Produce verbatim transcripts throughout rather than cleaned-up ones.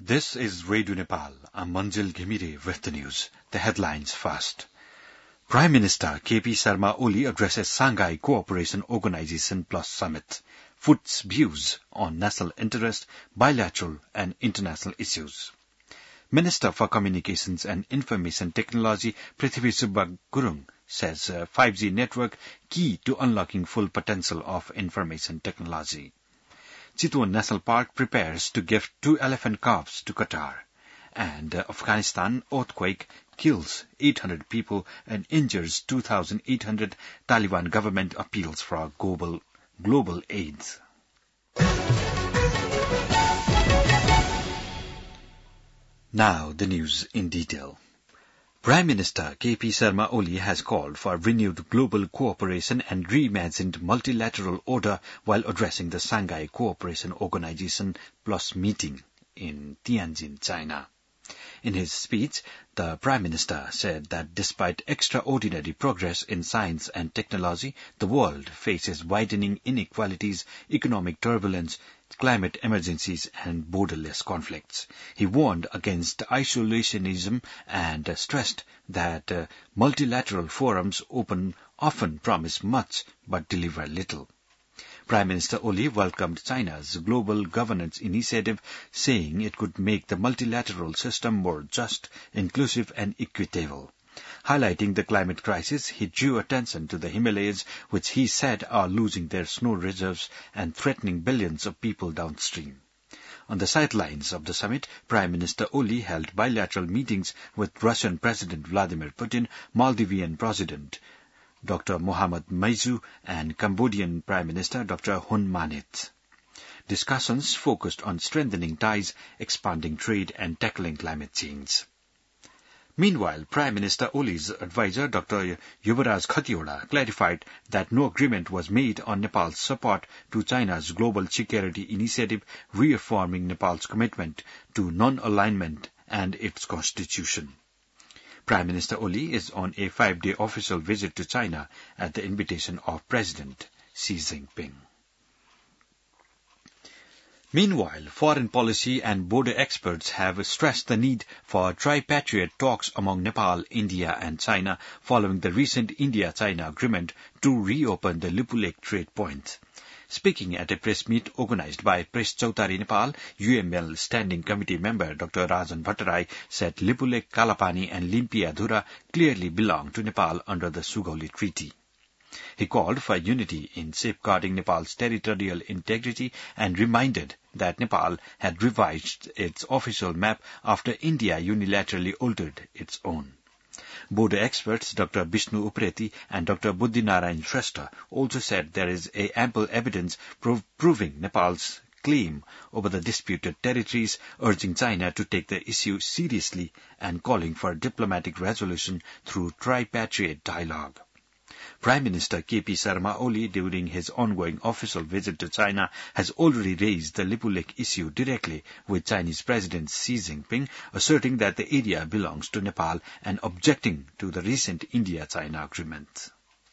This is Radio Nepal. I'm Manjil Ghimire with the news. The headlines first. Prime Minister K P Sharma Oli addresses Shanghai Cooperation Organization Plus Summit, puts views on national interest, bilateral and international issues. Minister for Communications and Information Technology Prithvi Subba Gurung says uh, five G network key to unlocking full potential of information technology. Chitwan National Park prepares to give two elephant calves to Qatar. And uh, Afghanistan earthquake kills eight hundred people and injures two thousand eight hundred. Taliban government appeals for global, global aid. Now the news in detail. Prime Minister K P Sharma Oli has called for renewed global cooperation and reimagined multilateral order while addressing the Shanghai Cooperation Organization Plus meeting in Tianjin, China. In his speech, the Prime Minister said that despite extraordinary progress in science and technology, the world faces widening inequalities, economic turbulence, climate emergencies and borderless conflicts. He warned against isolationism and stressed that uh, multilateral forums open often promise much but deliver little. Prime Minister Oli welcomed China's global governance initiative, saying it could make the multilateral system more just, inclusive and equitable. Highlighting the climate crisis, he drew attention to the Himalayas, which he said are losing their snow reserves and threatening billions of people downstream. On the sidelines of the summit, Prime Minister Oli held bilateral meetings with Russian President Vladimir Putin, Maldivian President Doctor Mohamed Maizu and Cambodian Prime Minister Doctor Hun Manet. Discussions focused on strengthening ties, expanding trade and tackling climate change. Meanwhile, Prime Minister Oli's advisor Doctor Yuvraj Khatiola clarified that no agreement was made on Nepal's support to China's global security initiative, reaffirming Nepal's commitment to non-alignment and its constitution. Prime Minister Oli is on a five-day official visit to China at the invitation of President Xi Jinping. Meanwhile, foreign policy and border experts have stressed the need for tripartite talks among Nepal, India and China following the recent India-China agreement to reopen the Lipu Lake trade point. Speaking at a press meet organized by Press Chautari Nepal, U M L Standing Committee member Doctor Rajan Bhattarai said Lipu Lake, Kalapani and Limpia Dhura clearly belong to Nepal under the Sugauli Treaty. He called for unity in safeguarding Nepal's territorial integrity and reminded that Nepal had revised its official map after India unilaterally altered its own. Border experts Doctor Vishnu Upreti and Doctor Buddhinarayan Shrestha also said there is a ample evidence prov- proving Nepal's claim over the disputed territories, urging China to take the issue seriously and calling for diplomatic resolution through tripartite dialogue. Prime Minister K P Sharma Oli, during his ongoing official visit to China, has already raised the Lipu Lake issue directly with Chinese President Xi Jinping, asserting that the area belongs to Nepal and objecting to the recent India-China agreement.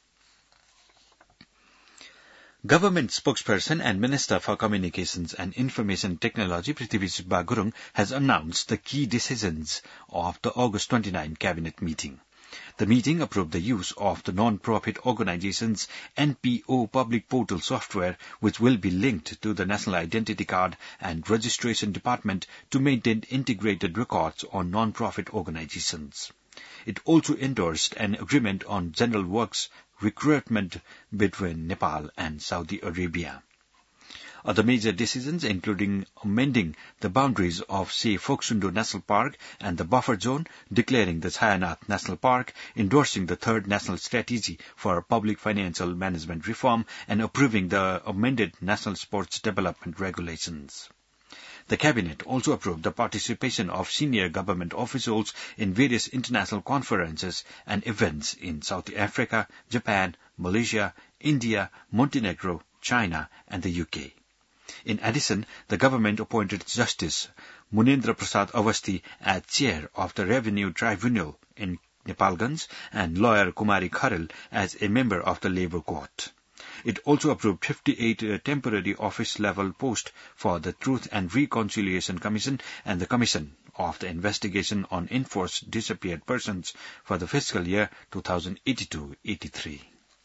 Government spokesperson and Minister for Communications and Information Technology Prithvi Subba Gurung has announced the key decisions of the August twenty-ninth Cabinet meeting. The meeting approved the use of the non-profit organization's N P O public portal software, which will be linked to the National Identity Card and Registration Department to maintain integrated records on non-profit organizations. It also endorsed an agreement on general works recruitment between Nepal and Saudi Arabia. Other major decisions, including amending the boundaries of, say, Phoksundo National Park and the buffer zone, declaring the Chayanath National Park, endorsing the third national strategy for public financial management reform, and approving the amended National Sports Development Regulations. The Cabinet also approved the participation of senior government officials in various international conferences and events in South Africa, Japan, Malaysia, India, Montenegro, China, and the U K. In addition, the government appointed Justice Munendra Prasad Awasthi as chair of the Revenue Tribunal in Nepalganj and lawyer Kumari Kharel as a member of the Labour Court. It also approved fifty-eight uh, temporary office-level posts for the Truth and Reconciliation Commission and the Commission of the Investigation on Enforced Disappeared Persons for the fiscal year twenty eighty-two eighty-three.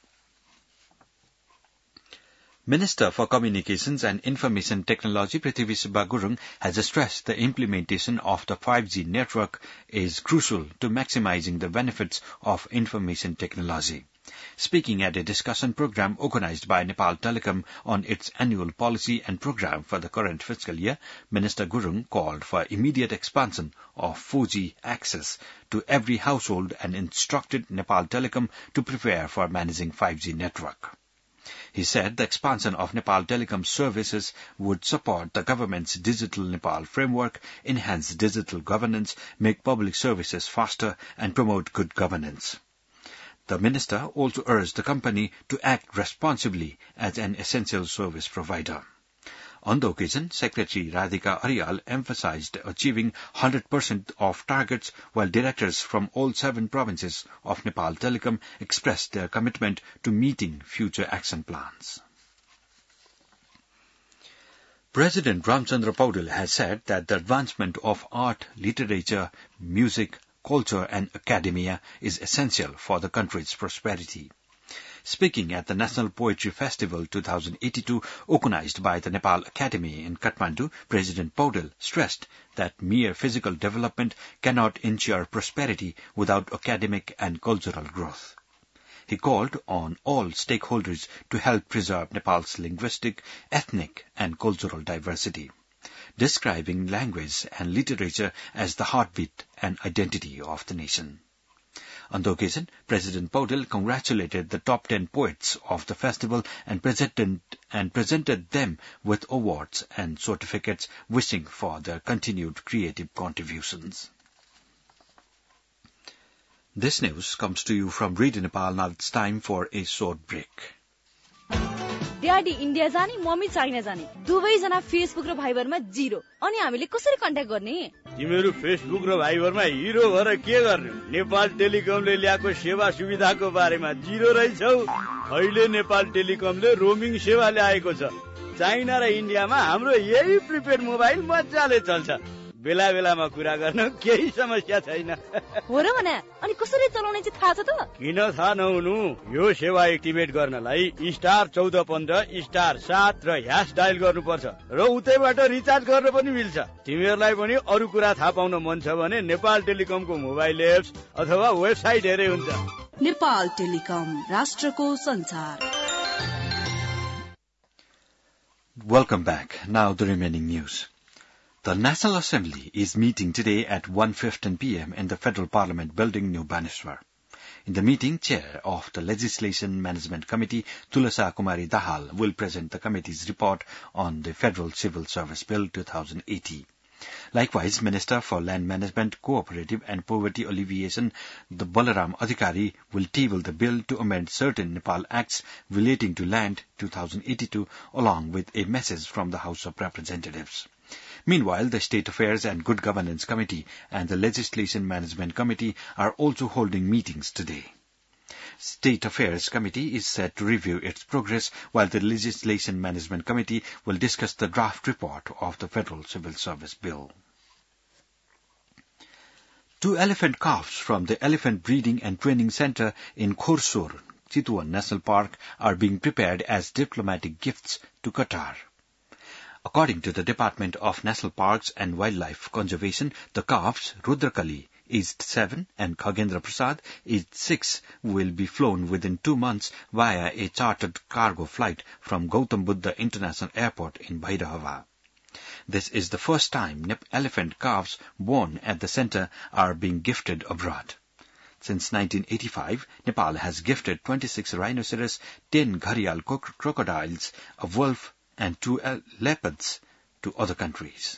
Minister for Communications and Information Technology Prithvi Subba Gurung has stressed the implementation of the five G network is crucial to maximizing the benefits of information technology. Speaking at a discussion program organized by Nepal Telecom on its annual policy and program for the current fiscal year, Minister Gurung called for immediate expansion of four G access to every household and instructed Nepal Telecom to prepare for managing five G network. He said the expansion of Nepal Telecom services would support the government's Digital Nepal framework, enhance digital governance, make public services faster, and promote good governance. The minister also urged the company to act responsibly as an essential service provider. On the occasion, Secretary Radhika Aryal emphasized achieving one hundred percent of targets, while directors from all seven provinces of Nepal Telecom expressed their commitment to meeting future action plans. President Ramchandra Paudel has said that the advancement of art, literature, music, culture and academia is essential for the country's prosperity. Speaking at the National Poetry Festival twenty eighty-two organized by the Nepal Academy in Kathmandu, President Paudel stressed that mere physical development cannot ensure prosperity without academic and cultural growth. He called on all stakeholders to help preserve Nepal's linguistic, ethnic and cultural diversity, describing language and literature as the heartbeat and identity of the nation. On the occasion, President Paudel congratulated the top ten poets of the festival and presented, and presented them with awards and certificates, wishing for their continued creative contributions. This news comes to you from Radio Nepal. Now it's time for a short break. Daddy India जाने mummy China जाने दुवैजना Facebook र भाइबरमा zero अनि हामीले कसरी contact गर्ने तिमीहरू Facebook र भाइबरमा हिरो भएर के गर्ने नेपाल टेलिकमले ल्याएको सेवा सुविधाको बारेमा जिरो रहेछौ अहिले नेपाल टेलिकमले रोमिङ सेवा ल्याएको छ चाइना र इन्डियामा हाम्रो यही प्रिपेड मोबाइल मजाले चल्छ बेला बेलामा कुरा गर्न केही समस्या छैन हो र भने अनि कसरी चलाउने चाहिँ थाहा छ त किन थाहा नहुनु यो सेवा एक्टिभेट गर्नलाई स्टार चौध पन्ध्र स्टार सात र ह्यास डायल गर्नुपर्छ र उतैबाट रिचार्ज गर्न पनि मिल्छ तिमीहरूलाई पनि अरू कुरा थाहा पाउन मन छ भने नेपाल टेलिकमको मोबाइल एप्स अथवा वेबसाइट हेरे हुन्छ नेपाल टेलिकम राष्ट्रको संचार Welcome back. Now the remaining news. The National Assembly is meeting today at one fifteen p m in the Federal Parliament Building, New Baneswar. In the meeting, Chair of the Legislation Management Committee, Tulasa Kumari Dahal, will present the committee's report on the Federal Civil Service Bill twenty eighty. Likewise, Minister for Land Management, Cooperative and Poverty Alleviation, the Balaram Adhikari, will table the bill to amend certain Nepal Acts relating to land twenty eighty-two, along with a message from the House of Representatives. Meanwhile, the State Affairs and Good Governance Committee and the Legislation Management Committee are also holding meetings today. State Affairs Committee is set to review its progress, while the Legislation Management Committee will discuss the draft report of the Federal Civil Service Bill. Two elephant calves from the Elephant Breeding and Training Center in Khorsur, Chitwan National Park, are being prepared as diplomatic gifts to Qatar. According to the Department of National Parks and Wildlife Conservation, the calves, Rudrakali, aged seven, and Khagendra Prasad, aged six, will be flown within two months via a chartered cargo flight from Gautam Buddha International Airport in Bhairahava. This is the first time elephant calves born at the center are being gifted abroad. Since nineteen eighty-five, Nepal has gifted twenty-six rhinoceros, ten gharial crocodiles, a wolf, and two leopards to other countries.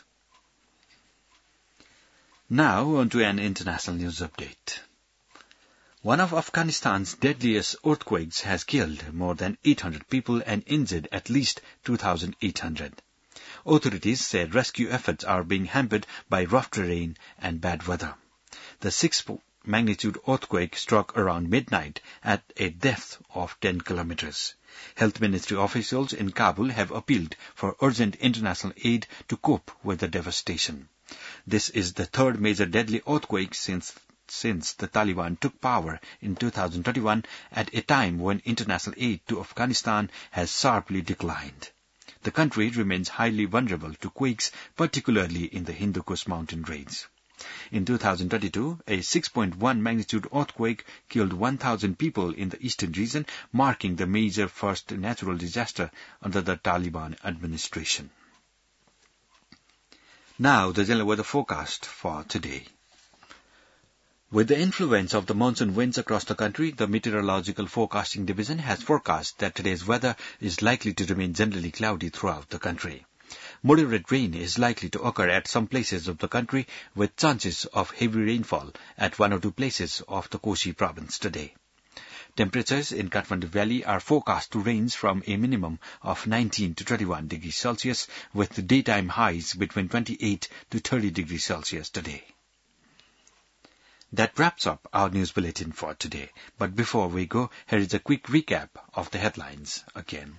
Now on to an international news update. One of Afghanistan's deadliest earthquakes has killed more than eight hundred people and injured at least two thousand eight hundred. Authorities said rescue efforts are being hampered by rough terrain and bad weather. The sixth magnitude earthquake struck around midnight at a depth of ten kilometers. Health Ministry officials in Kabul have appealed for urgent international aid to cope with the devastation. This is the third major deadly earthquake since since the Taliban took power in two thousand twenty-one, at a time when international aid to Afghanistan has sharply declined. The country remains highly vulnerable to quakes, particularly in the Hindu Kush mountain range. In two thousand twenty-two, a six point one magnitude earthquake killed one thousand people in the eastern region, marking the major first natural disaster under the Taliban administration. Now, the general weather forecast for today. With the influence of the monsoon winds across the country, the Meteorological Forecasting Division has forecast that today's weather is likely to remain generally cloudy throughout the country. Moderate rain is likely to occur at some places of the country, with chances of heavy rainfall at one or two places of the Koshi province today. Temperatures in Kathmandu Valley are forecast to range from a minimum of nineteen to twenty-one degrees Celsius, with daytime highs between twenty-eight to thirty degrees Celsius today. That wraps up our news bulletin for today. But before we go, here is a quick recap of the headlines again.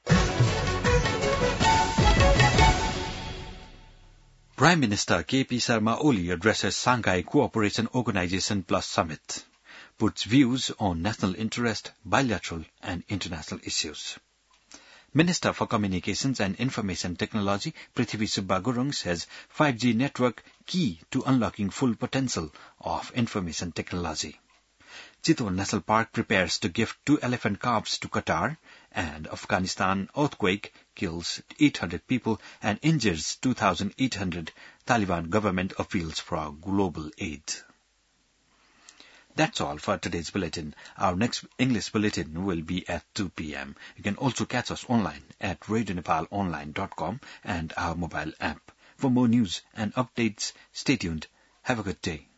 Prime Minister K P Sharma Oli addresses Shanghai Cooperation Organization Plus Summit, puts views on national interest, bilateral and international issues. Minister for Communications and Information Technology, Prithvi Subba Gurung, says five G network key to unlocking full potential of information technology. Chitwan National Park prepares to gift two elephant calves to Qatar, and Afghanistan earthquake kills eight hundred people and injures two thousand eight hundred. Taliban government appeals for global aid. That's all for today's bulletin. Our next English bulletin will be at two p.m. You can also catch us online at radio nepal online dot com and our mobile app. For more news and updates, stay tuned. Have a good day.